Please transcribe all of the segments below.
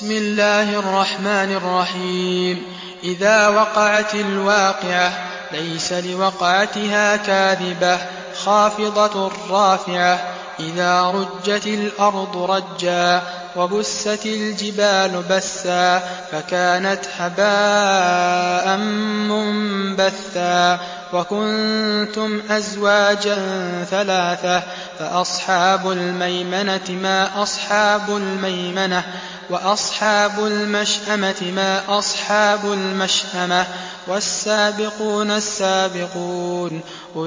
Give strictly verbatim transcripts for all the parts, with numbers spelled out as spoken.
بسم الله الرحمن الرحيم. إذا وقعت الواقعة ليس لوقعتها كاذبة خافضة رافعة. إذا رجت الأرض رجا وبست الجبال بسا فكانت هباء منبثا. وكنتم أزواجا ثلاثة فأصحاب الميمنة ما أصحاب الميمنة وأصحاب المشأمة ما أصحاب المشأمة. والسابقون السابقون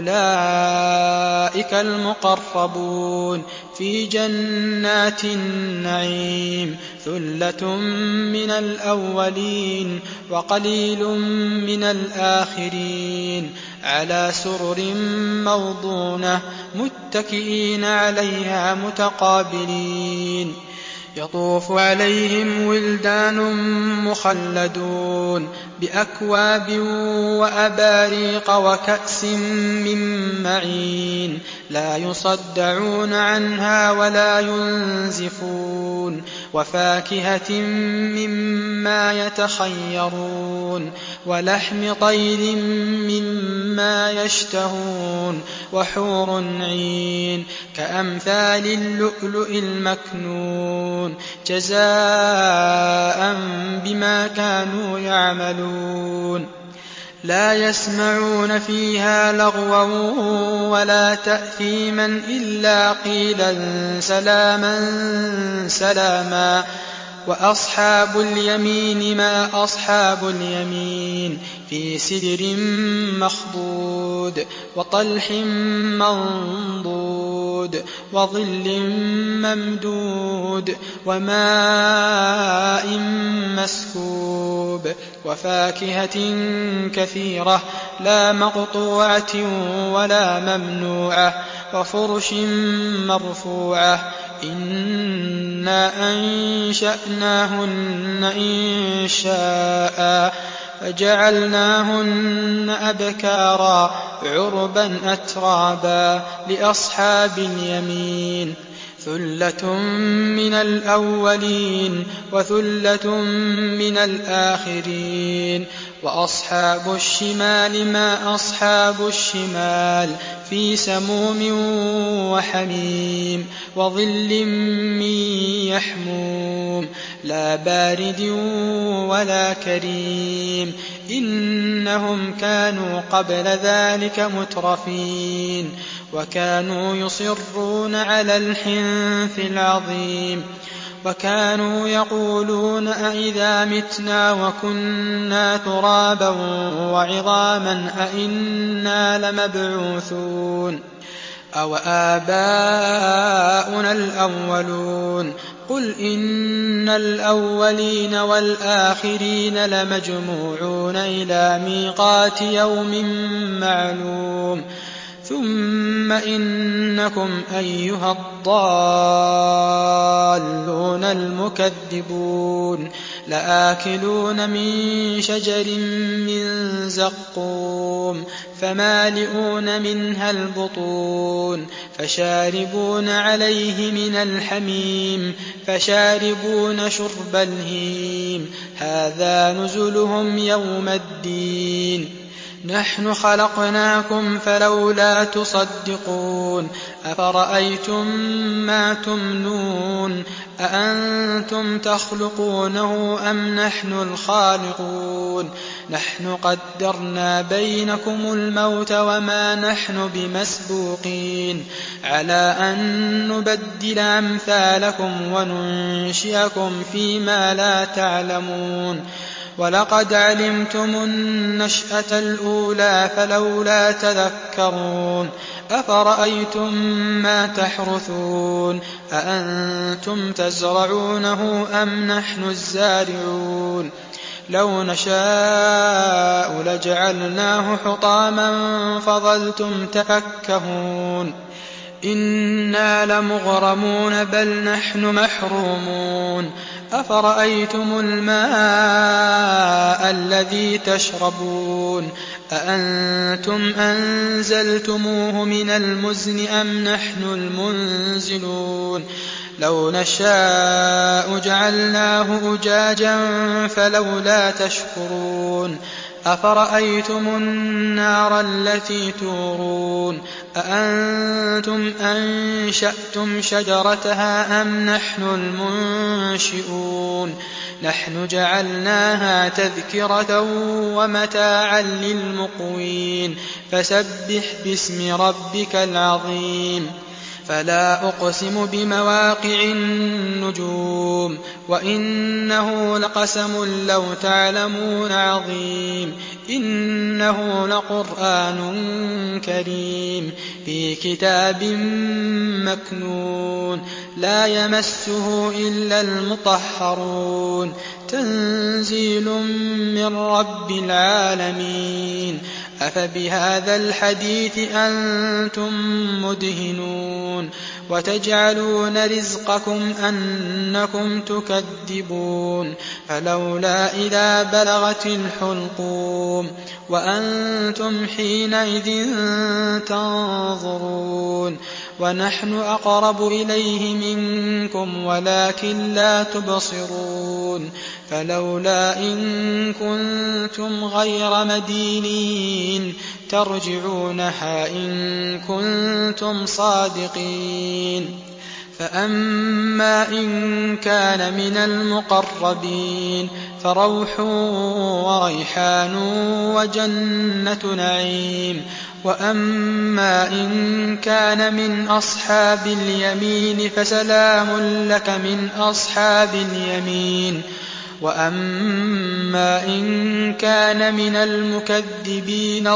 أولئك المقربون في جنات النعيم. ثلة من الأولين وقليل من الآخرين. على سرر موضونة متكئين عليها متقابلين. يطوف عليهم ولدان مخلدون بأكواب وأباريق وكأس من معين. لا يصدعون عنها ولا ينزفون. وفاكهة مما يتخيرون ولحم طير مما يشتهون. وحور عين كأمثال اللؤلؤ المكنون جزاء بما كانوا يعملون. لا يسمعون فيها لغوا ولا تأثيما إلا قيلا سلاما سلاما. وأصحاب اليمين ما أصحاب اليمين في سدر مخضود وطلح منضود وظل ممدود وماء مسكوب. وفاكهة كثيرة لا مقطوعة ولا ممنوعة. وفرش مرفوعة. إنا أنشأناهن إنشاء فجعلناهن أبكارا عربا أترابا لأصحاب اليمين. ثلة من الأولين وثلة من الآخرين. وأصحاب الشمال ما أصحاب الشمال في سموم وحميم وظل من يحموم لا بارد ولا كريم. إنهم كانوا قبل ذلك مترفين وكانوا يصرون على الحنث العظيم. وكانوا يقولون أئذا متنا وكنا ترابا وعظاما أئنا لمبعوثون أو آباؤنا الأولون. قل إن الأولين والآخرين لمجموعون إلى ميقات يوم معلوم. ثم إنكم أيها الضالون المكذبون لآكلون من شجر من زقوم فمالئون منها البطون فشاربون عليه من الحميم فشاربون شرب الهيم. هذا نزلهم يوم الدين. نحن خلقناكم فلولا تصدقون. أفرأيتم ما تمنون أأنتم تخلقونه أم نحن الخالقون. نحن قدرنا بينكم الموت وما نحن بمسبوقين على أن نبدل أمثالكم وننشئكم فيما لا تعلمون. ولقد علمتم النشأة الأولى فلولا تذكرون. أفرأيتم ما تحرثون أأنتم تزرعونه أم نحن الزارعون. لو نشاء لجعلناه حطاما فظلتم تفكهون. إنا لمغرمون بل نحن محرومون. أفرأيتم الماء الذي تشربون أأنتم أنزلتموه من المزن أم نحن المنزلون. لو نشاء جعلناه أجاجا فلولا تشكرون أفرأيتم النار التي تورون أأنتم أنشأتم شجرتها أم نحن المنشئون نحن جعلناها تذكرة ومتاعا للمقوين فسبح باسم ربك العظيم فلا أقسم بمواقع النجوم وإنه لقسم لو تعلمون عظيم إنه لقرآن كريم في كتاب مكنون لا يمسه إلا المطهرون تنزيل من رب العالمين أفبهذا الحديث أنتم مدهنون وتجعلون رزقكم أنكم تكذبون فلولا إذا بلغت الحلقوم وأنتم حينئذ تنظرون ونحن أقرب إليه منكم ولكن لا تبصرون فلولا إن كنتم غير مدينين ترجعونها إن كنتم صادقين فأما إن كان من المقربين فروح وريحان وجنة نعيم وأما إن كان من أصحاب اليمين فسلام لك من أصحاب اليمين وأما إن كان من المكذبين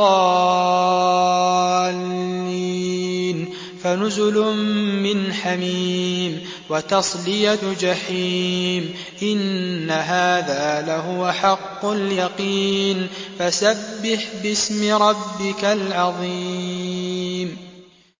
الضالين فنزل من حميم وتصلية جحيم إن هذا لهو حق اليقين فسبح باسم ربك العظيم